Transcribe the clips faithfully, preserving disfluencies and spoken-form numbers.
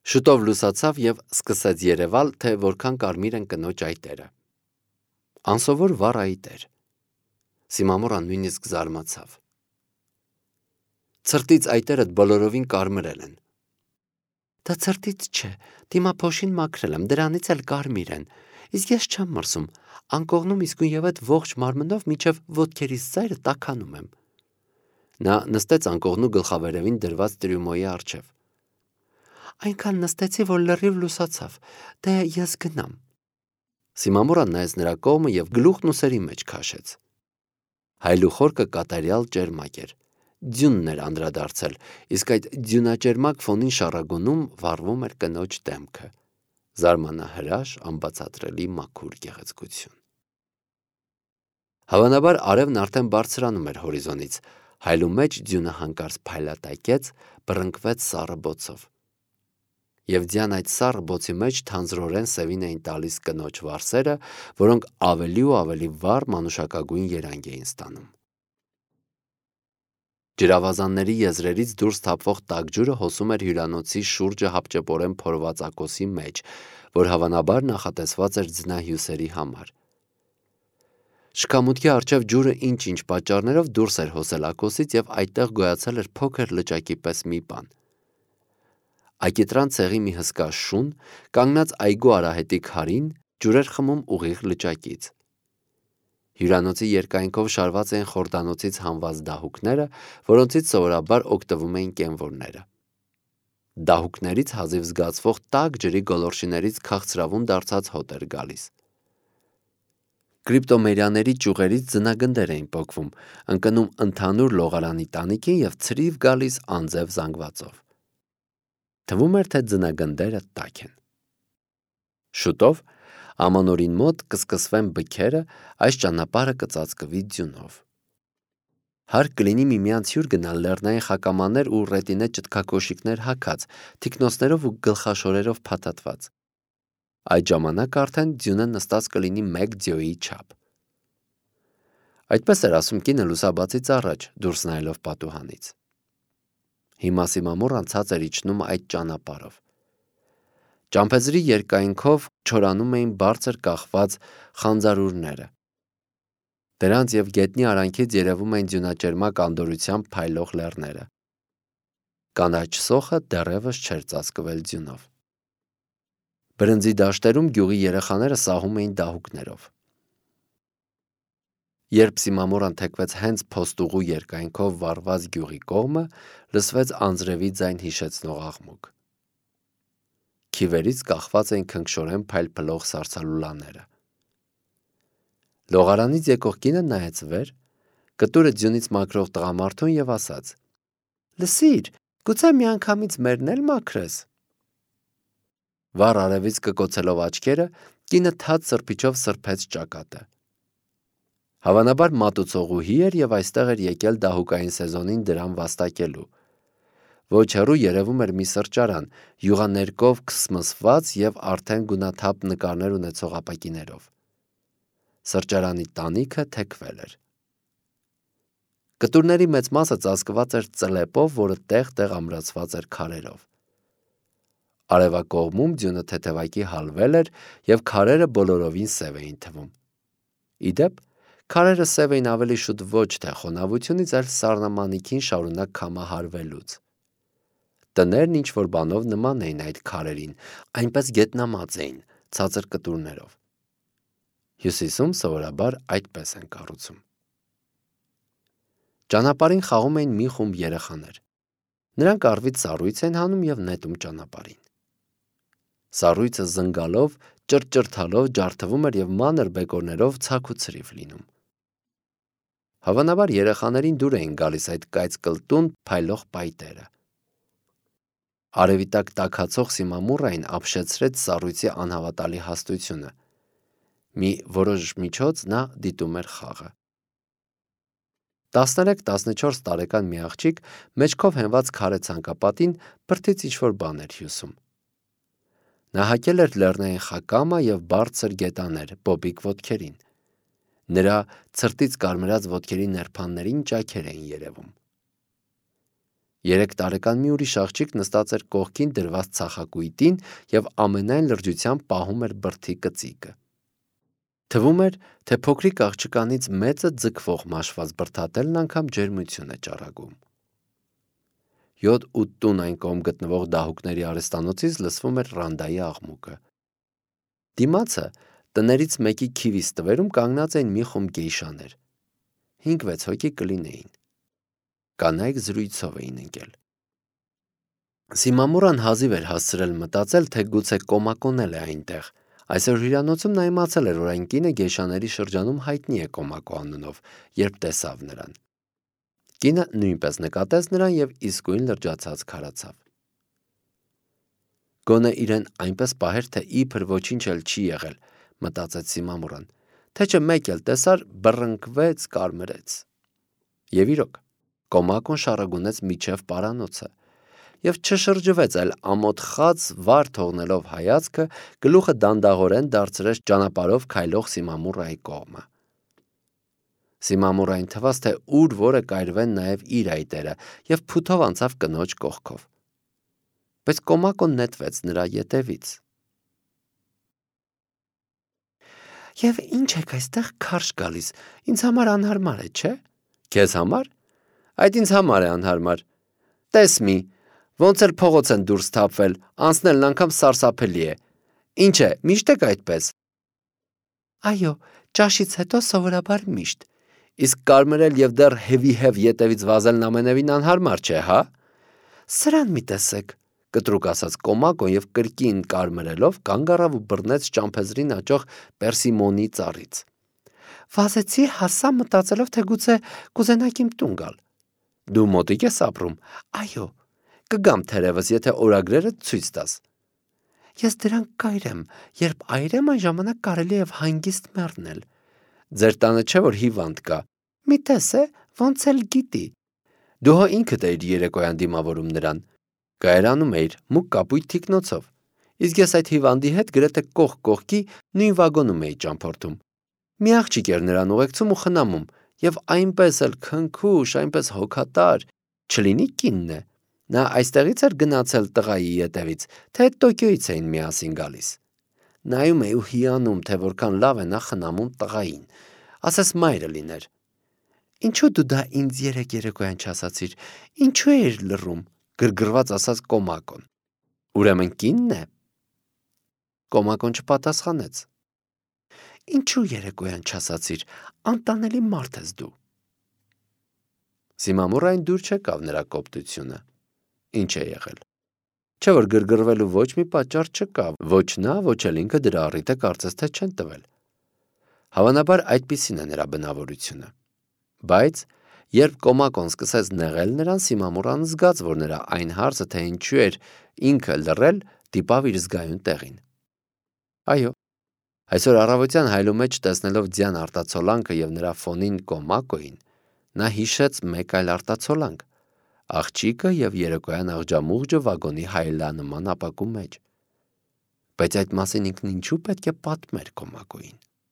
Շուտով լուսացավ և սկսեց երևալ, թե որքան կարմիր են կնոջ այտերը։ Անսովոր վառ այտեր։ Սիմամորան նույնիսկ զարմացավ։ Ցրտից այտերդ բոլորովին կարմրել են։ Դա ցրտից չէ, դիմափոշին մաքրել եմ, դրանից էլ կարմիր են, իսկ ես չեմ մրսում, անկողնում իսկույն և այդ ողջ մարմնով մինչև ոտքերիս ծայրը տաքանում եմ։ Նա նստեց անկողնու գլխավերևին դրված տրյումոյի առջև։ Այնքան նստեցի, որ լրիվ լուսացավ, դե ես գնամ։ Սիմամորան նայեց նրա կողմը և գլուխն ուսերի մեջ քաշեց։ Հայլուխորքը կատարյալ ճերմակ էր, ձյունն էր անդրադարձել, իսկ այդ ձյունաճերմակ ֆոնին շառագունում վառվում էր կնոջ դեմքը, զարմանահրաշ, անբացատրելի մաքուր գեղեցկություն։ Հավանաբար արևն արդեն բարձրանում էր հորիզոնից, հայլու մեջ ձյունը հանկարծ փայլատակեց, բռնկվեց սառը բոցով։ Եվ ձյան այդ սառը բոցի մեջ թանձրորեն սևին էին տալիս կնոջ վարսերը, որոնք ավելի ու ավելի վառ մանուշակագույն երանգ էին ստանում։ Ջրավազանների եզրերից դուրս թափվող տաք ջուրը հոսում էր հյուրանոցի շուրջը հապճեպորեն փորված ակոսի մեջ, որ հավանաբար նախատեսված էր ձնահյուսերի համար։ Շքամուտքի առջև ջուրը ինչ-ինչ պատճառներով դուրս էր հոսել ակոսից և այդտեղ գոյացել էր փոքր լճակի պես մի բան։ Ակիտրան ցեղի մի հսկա շուն, կանգնած այգու արահետի քարին, ջուր էր խմում ուղիղ լճակից։ Հյուրանոցի երկայնքով շարված էին խորդանոցից հանված դահուկները, որոնցից սովորաբար օգտվում էին կենվորները։ Դահուկներից հազիվ զգացվող տաք ջրի գոլորշիներից քաղցրավուն դարձած հոտ էր գալիս։ Կրիպտոմերյաների ճյուղերից ձնագնդեր էին պոկվում, ընկնում ընդհանուր լողարանի տանիքին և ցրիվ գալիս անձև զանգվածով։ Թվում էր, թե ձնագնդերը տաք են։ Շուտով ամանորին մոտ կսկսվեն բքերը, այս ճանապարհը կծածկվի ձյունով։ Հարկ կլինի միմյանց հյուր գնալ լեռնային խակամաներ ու ռետինե ճտկակոշիկներ հագած, թիկնոցներով ու գլխաշորերով փաթաթված։ Այդ ժամանակ արդեն ձյունը նստած կլինի մեկ ձիոյի չափ։ Այդպես էր ասում կինը լուսաբացից առաջ, դուրս նայելով պատուհանից։ Հիմա Սիմամորան ցած էր իջնում այդ ճանապարհով։ Ճամփեձրի երկայնքով չորանում էին բարձր կախված խանձարուրները։ Դրանց և գետնի արանքից երևում էին ձյունաճերմակ անդորրությամբ փայլող լեռները։ Կանաչ սոխը դեռևս չէր ծածկվել ձյունով։ Բրնձի դաշտերում գյուղի երեխաները սահում էին դահուկներով։ Երբ Սիմամորան թեքվեց հենց փոստուղու երկայնքով վառված գյուղի կողմը, լսվեց անձրևի ձայն հիշեցնող աղմուկ։ Քիվերից կախված էին քնքշորեն փայլփլող սառցալուլաները։ Լողարանից եկող կինը նայեց վեր, կտուրը ձյունից մաքրող տղամարդուն և ասաց. «Լսիր, գուցե միանգամից մերն էլ մաքրես»։ Վառ արևից կկոցելով աչքերը, կինը թաց սրբիչով սրբեց ճակատը։ Հավանաբար մատուցողուհի էր և այստեղ էր եկել դահուկային սեզոնին դրամ վաստակելու։ Ոչ հեռու երևում էր մի սրճարան, յուղաներկով քսմսված և արդեն գունաթափ նկարներ ունեցող ապակիներով։ Սրճարանի տանիքը թեքվել էր։ Կտուրների մեծ մասը ծածկված էր ծլեպով, որը տեղ-տեղ ամրացված էր քարերով։ Արևակողմում ձյունը թեթևակի հալվել էր և քարերը բոլորովին սև էին թվում։ Ի դեպ, քարերը սև էին ավելի շուտ ոչ թե խոնավությունից, այլ սառնամանիքին շարունակ քամահարվելուց։ Տներն ինչ-որ բանով նման էին այդ քարերին, այնպես գետնամած էին, ցածր կտուրներով։ Հյուսիսում սովորաբար այդպես են կառուցում։ Ճանապարհին խաղում էին մի խումբ երեխաներ։ Նրանք առվից սառույց են հանում և նետում ճանապարհին։ Սառույցը զնգալով, ճռճռթալով ջարդվում էր և մանր բեկորներով ցաք ու ցրիվ լինում։ Հավանաբար երեխաներին դուր էին գալիս այդ կայծկլտուն փայլող պայտերը։ Արևի տակ տաքացող Սիմամուրային ապշեցրեց սառույցի անհավատալի հաստությունը։ Մի որոշ միջոց նա դիտում էր խաղը։ տասներեք-տասնչորս տարեկան մի աղջիկ մեջքով հենված քարե ցանկապատին բրդից ինչ-որ բան էր հյուսում։ Նա հագել էր լեռնային խակամա և բարձր գետաներ բոբիկ ոտքերին։ Նրա ցրտից կարմրած ոտքերի նրբաններին ճաքեր էին երևում։ Երեք տարեկան մի ուրիշ աղջիկ նստած էր կողքին դրված ծախակույտին և ամենայն լրջությամբ պահում էր բրդի կծիկը։ Թվում էր, թե փոքրիկ աղջկանից մեծը ձգվող մաշված բրդատելն անգամ ջերմություն է ճառագում։ յոթ-ութ տուն այն կողմ գտնվող դահուկների արհեստանոցից լսվում էր Ռանդայի աղմուկը։ Դիմացը տներից մեկի քիվիս տվերում կանգնած էին մի խումբ գեյշաներ։ հինգ-վեց հոգի կլինեին։ Կանայք զրույցով էին ընկել։ Սիմամուրան հազիվ էր հասցրել մտածել, թե գուցե Կոմակոն էլ է այնտեղ։ Այսօր հյուրանոցում նա իմացել էր, որ այն կինը գեյշաների շրջանում հայտնի է Կոմակո անունով, երբ տեսավ նրան։ Կինը նույնպես նկատեց նրան և իսկույն լրջացած քարացավ։ Գոնե իրեն այնպես պահեր, թե իբր ոչինչ էլ չի եղել, մտածեց Սիմամուրան, թե չէ մեկ էլ տեսար, բռնկվեց, կարմրեց։ Եվ իրոք, Կոմակոն շառագունեց միջև պարանոցը և չշրջվեց, այլ ամոթխած վար թողնելով հայացքը, գլուխը դանդաղորեն դարձրեց ճանապարհով քայլող Սիմամուրայի կողմը։ Սիմամուրային թվաց, թե ուր որը կայրվեն նաև իր այտերը, և փութով անցավ կնոջ կողքով։ Բայց Կոմակոն նետվեց նրա ետևից։ Եվ ինչ եք այստեղ քարշ գալիս, ինձ համար անհարմար է, չէ՞։ Քեզ համար։ Այդ ինձ համար է անհարմար։ Տես մի, ոնց էլ փողոց են դուրս թափվել, անցնելն անգամ սարսափելի է։ Ինչ է, միշտ եք այդպես։ Այո, ճաշից հետո սովորաբար միշտ։ Իսկ կարմրել և դեռ հևի-հև ետևից վազելն ամենևին անհարմար չէ, հա։ Սրան մի տեսեք, կտրուկ ասաց Կոմակոն և կրկին կարմրելով կանգ առավ ու բռնեց ճամփեզրին աճող պերսիմոնի ծառից։ Վազեցի, հասա մտածելով, թե գուցե կուզենաք իմ տուն գալ։ Դու մոտիկ ես ապրում։ Այո, կգամ թերևս, եթե օրագրերդ ցույց տաս։ Ես դրանք կայրեմ, երբ այրեմ, այն ժամանակ կարելի է հանգիստ մեռնել։ Ձեր տանը չէ, որ հիվանդ կա։ Մի տես է, ոնց էլ գիտի։ Դու հո ինքդ էիր երեկոյան դիմավորում նրան։ Կայարանում էիր մուգ կապույտ թիկնոցով։ Իսկ ես այդ հիվանդի հետ գրեթե կողք կողքի նույն վագոնում էի ճամփորդում։ Մի աղջիկ էր նրան ուղեկցում ու խնամում, և այնպես էլ քնքուշ, այնպես հոգատար, չլինի կինն է։ Նա այստեղից էր գնացել տղայի ետևից, թե Տոկիոյից էին միասին գալիս։ Նայում էի ու հիանում, թե որքան լավ է նա խնամում տղային, ասես մայրը լիներ։ Ինչու դու դա ինձ երեկ երեկոյան չասացիր, ինչու էիր լռում, գրգռված ասաց Կոմակոն։ Ուրեմն կինն է։ Կոմակոն չպատասխանեց։ Ինչու երեկոյան չասացիր, անտանելի մարդ ես դու։ Սիմամուրային դուր չեկավ նրա կոպտությունը։ Ինչ է եղել։ Չէ որ գրգռվելու ոչ մի պատճառ չկա, ոչ նա, ոչ էլ ինքը դրա առիթը կարծես թե չեն տվել։ Հավանաբար այդպիսին է նրա բնավորությունը։ Բայց երբ Կոմակոն սկսեց նեղել նրան, Սիմամուրան զգաց, որ նրա այն հարցը, թե ինչու էր ինքը լռել, դիպավ իր զգայուն տեղին։ Այո, այսօր առավոտյան հայլու մեջ տեսնելով ձյան արտացոլանքը և նրա ֆոնին Կոմակոին, նա հիշեց մեկ այլ արտացոլանք՝ աղջիկը և երեկոյան աղջամուղջը վագոնի հայելանման ապակու մեջ։ Բայց այդ մասին ինքն ինչու պետք է պատմեր Կոմակոին։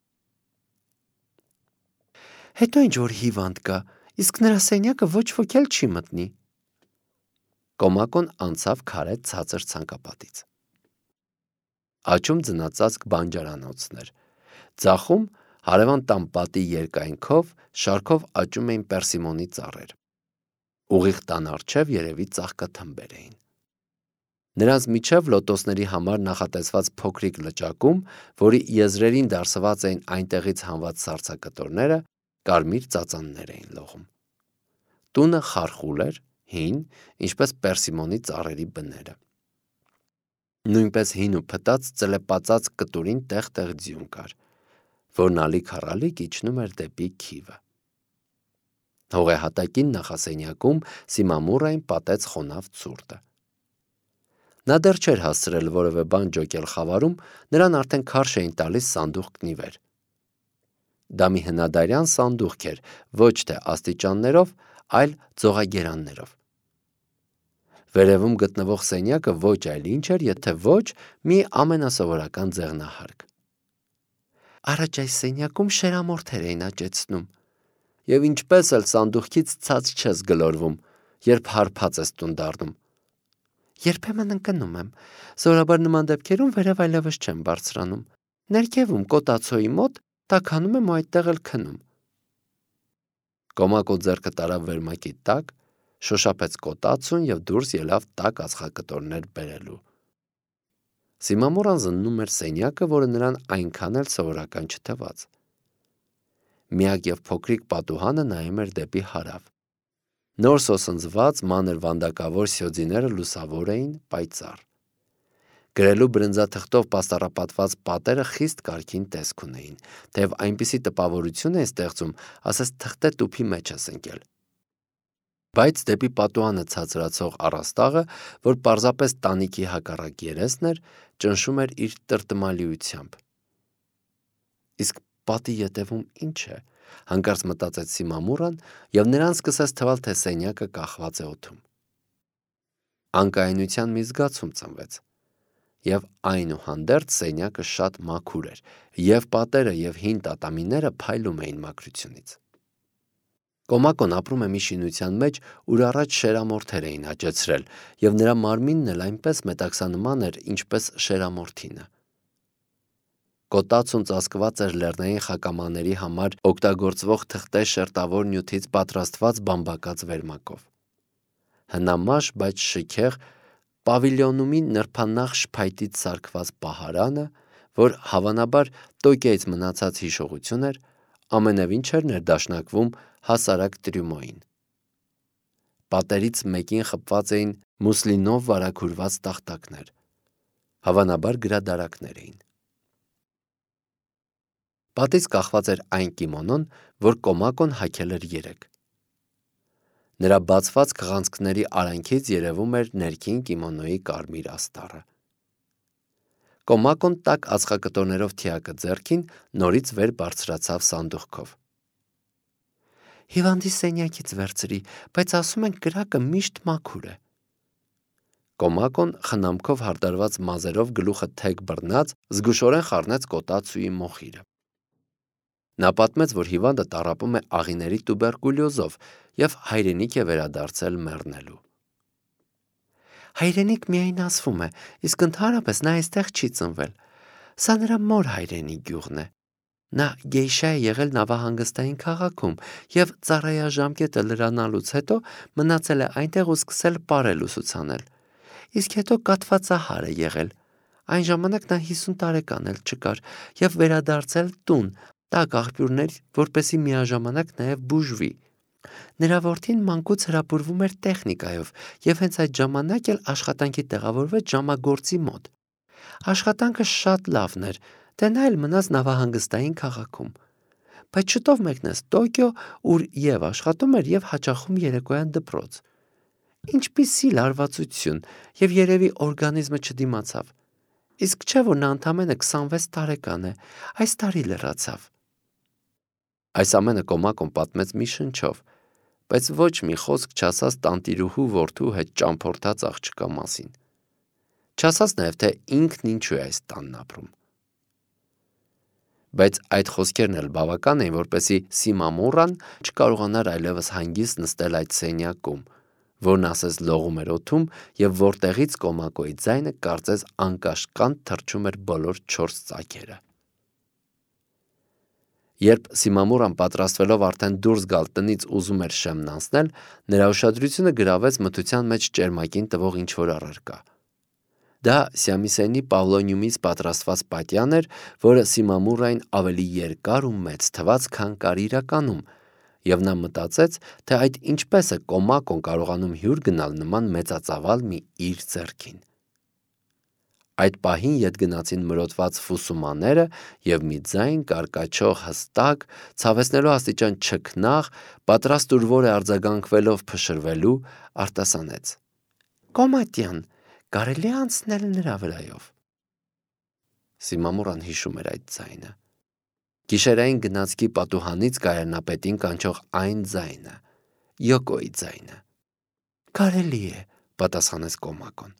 Հետո ինչ որ հիվանդ կա, իսկ նրա սենյակը ոչ ոք էլ չի մտնի։ Կոմակոն անցավ քարե ցածր ցանկապատից։ Աճում ձնածածկ բանջարանոցներ։ Ձախում հարևան տան պատի երկայնքով շարքով աճում էին պերսիմոնի ծառեր։ Ուղիղ տան առջև երևի ծաղկաթմբեր էին։ Նրանց միջև լոտոսների համար նախատեսված փոքրիկ լճակում, որի եզրերին դարսված էին այնտեղից հանված սառցակտորները, կարմիր ծածաններ էին լողում։ Տունը խարխուլ էր, հին, ինչպես պերսիմոնի ծառերի բները։ Նույնպես հին ու փտած ծլեպածած կտուրին տեղ-տեղ ձյուն կար, որն ալիք-առալիք իջնում էր դեպի քիվը։ Հողեհատակին նախասենյակում Սիմամուրային պատեց խոնավ ցուրտը։ Նա դեռ չէր հասցրել որևէ բան ջոկել խավարում, նրան արդեն քարշ էին տալիս սանդուղքն ի վեր։ Դա մի հնադարյան սանդուղք էր, ոչ թե աստիճաններով, այլ ձողագերաններով։ Վերևում գտնվող սենյակը ոչ այլ ինչ էր, եթե ոչ մի ամենասովորական ձեղնահարկ։ Առաջ այս սենյակում շերամորթեր էին աճեցնում, և ինչպես էլ սանդուղքից ցած չես գլորվում, երբ հարբած ես տուն դառնում։ Երբեմն ընկնում եմ, սովորաբար նման դեպքերում վերև այլևս չեմ բարձրանում։ Ներքևում կոտացոյի մոտ տաքանում եմ ու այդտեղ էլ քնում։ Կոմակո ձեռքը տարավ վերմակի տակ, շոշափեց կոտացուն և դուրս ելավ տաք ածխակտորներ բերելու։ Սիմամորան զննում էր սենյակը, որը նրան այնքան էլ սովորական չթվաց։ Միակ և փոքրիկ պատուհանը նայում էր դեպի հարավ։ Նոր սոսնձված մանր վանդակավոր սյոձիները լուսավոր էին, պայծառ։ Գրելու բրնձաթղթով պաստառապատված պատերը խիստ կարգին տեսք ունեին, թեև այնպիսի տպավորություն էին ստեղծում, ասես թղթե տուփի մեջ ես ընկել։ Բայց դեպի պատուհանը ցածրացող առաստաղը, որ պարզապես տանիքի հակառակ երեսն էր, ճնշում էր իր տրտմալիությամբ։ Իսկ պատի ետևում ինչ է, հանկարծ մտածեց Սիմամուրան, և նրան սկսեց թվալ, թե սենյակը կախված է օդում։ Անկայունության մի զգացում ծնվեց, և այնուհանդերձ սենյակը շատ մաքուր էր, և պատերը և հին տատամիները փայլում էին մաքրությունից։ Կոմակոն ապրում է մի շինության մեջ, ուր առաջ շերամորթեր էին աճեցրել, և նրա մարմինն էլ այնպես մետաքսանման էր, ինչպես շերամորթինը։ Կոտացուն ծածկված էր լեռնային խակամաների համար օգտագործվող թղթե շերտավոր նյութից պատրաստված բամբակած վերմակով։ Հնամաշ, բայց շքեղ պավիլիոնումի նրբանախշ փայտից սարքված պահարանը, որ հավանաբար Տոկիոյից մնացած հիշողություն էր, ամենևին չէր ներդաշնակվում հասարակ տրյումոյին։ Պատերից մեկին խփված էին մուսլինով վարագուրված տախտակներ, հավանաբար գրադարակներ էին։ Պատից կախված էր այն կիմոնոն, որ Կոմակոն հագել էր երեկ։ Նրա բացված քղանցքների արանքից երևում էր ներքին կիմոնոյի կարմիր աստառը։ Կոմակոն տաք ածխակտորներով թիակը ձեռքին նորից վեր բարձրացավ սանդուղքով։ Հիվանդի սենյակից վերցրի, բայց ասում են կրակը միշտ մաքուր է։ Կոմակոն խնամքով հարդարված մազերով գլուխը թեք բռնած զգուշորեն խառնեց կոտացուի մոխիրը։ Նա պատմեց, որ հիվանդը տառապում է աղիների տուբերկուլյոզով և հայրենիք է վերադարձել մեռնելու։ Հայրենիք միայն ասվում է, իսկ ընդհանրապես նա այստեղ չի ծնվել։ Սա նրա մոր հայրենի գյուղն է։ Նա գեյշա է եղել նավահանգստային քաղաքում և ծառայաժամկետը լրանալուց հետո մնացել է այնտեղ ու սկսել պարել ուսուցանել։ Իսկ հետո կաթվածահար է եղել։ Այն ժամանակ նա հիսուն տարեկան էլ չկար և վերադարձել տուն, տաք աղբյուրներ, որպեսզի միաժամանակ նաև բուժվի։ Նրա որդին մանկուց հրապուրվում էր տեխնիկայով և հենց այդ ժամանակ էլ աշխատանքի տեղավորվեց ժամագործի մոտ։ Աշխատանքը շատ լավն էր, դե նա էլ մնաց նավահանգստային քաղաքում։ Բայց շուտով մեկնեց Տոկիո, ուր և աշխատում էր և հաճախում երեկոյան դպրոց։ Ինչպիսի լարվածություն, և երևի օրգանիզմը չդիմացավ։ Իսկ չէ, որ նա ընդամենը քսանվեց տարեկան է, այս տարի լռացավ։ Այս ամենը Կոմակոն պատմեց մի շնչով, բայց ոչ մի խոսք չասաց տանտիրուհու որդու հետ ճամփորդած աղջկա մասին։ Չասաց նաև, թե ինքն ինչու է այս տանն ապրում։ Բայց այդ խոսքերն էլ բավական էին, որպեսզի Սիմամուրան չկարողանար այլևս հանգիստ նստել այդ սենյակում, որն ասես լողում էր օդում և որտեղից Կոմակոյի ձայնը կարծես անկաշկանդ թռչում էր բոլոր չորս ծագերը։ Երբ Սիմամուրան պատրաստվելով արդեն դուրս գալ տնից ուզում էր շեմն անցնել, նրա ուշադրությունը գրավեց մթության մեջ ճերմակին տվող ինչ-որ առարկա։ Դա սյամիսենի պավլոնիումից պատրաստված պատյան էր, որը Սիմամուրային ավելի երկար ու մեծ թվաց, քան կար իրականում, և նա մտածեց, թե այդ ինչպես է Կոմակոն կարողանում հյուր գնալ նման մեծածավալ մի իր ձեռքին։ Այդ պահին ետ գնացին մրոտված ֆուսումաները, և մի ձայն կարկաչող հստակ, ցավեցնելու աստիճան չքնաղ, պատրաստ ուր որ է արձագանքվելով փշրվելու, արտասանեց. «Կոմատյան, կարելի է անցնել նրա վրայով»։ Սիմամուրան հիշում էր այդ ձայնը։ Գիշերային գնացքի պատուհանից կայարնապետին կանչող այն ձայնը, Յոկոյի ձայնը։ «Կարելի է», պատասխանեց Կոմակոն։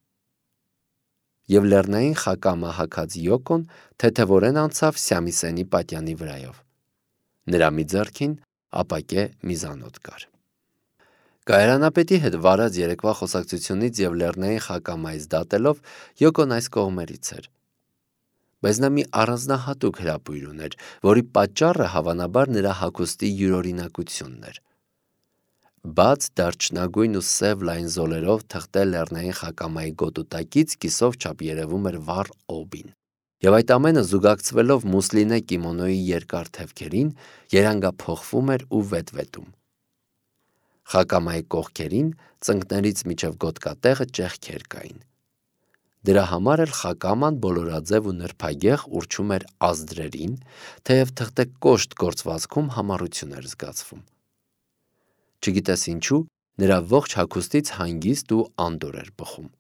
Եվ լեռնային խակամա հագած Յոկոն թեթևորեն անցավ Սյամիսենի պատյանի վրայով։ Նրա մի ձեռքին ապակե միզանոթ կար։ Կայարանապետի հետ վարած երեկվա խոսակցությունից և Լեռնային խակամայից դատելով Յոկոն այս կողմերից էր։ Բայց նա մի առանձնահատուկ հրապույր ուներ, որի պատճառը հավանաբար նրա հագուստի յուրօրինակությունն էր։ Բաց դարչնագույն ու սև լայն զոլերով թղթել Լեռնային խակամայի գոտուտակից կիսով չափ երևում էր վառ օբին, և այդ ամենը զուգակցվելով մուսլինե կիմոնոյի երկար թևքերին երանգափոխվում էր ու վետվետում։ Խակամայի կողքերին ծնկներից մինչև գոտկատեղը ճեղքեր կային։ Դրա համար էլ խակաման բոլորաձև ու նրբագեղ ուռչում էր ազդրերին, թեև թղթե կոշտ գործվածքում համառություն էր զգացվում։ Չգիտես ինչու, նրա ողջ հագուստից հանգիստ ու անդորր էր բխում։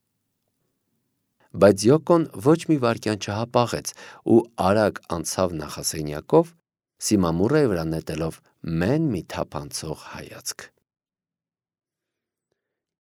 Բայց Յոկոն ոչ մի վայրկյան չհապաղեց ու արագ անցավ նախասենյակով, Սիմամուրայի վրա նետելով մեն մի թափանցող հայացք։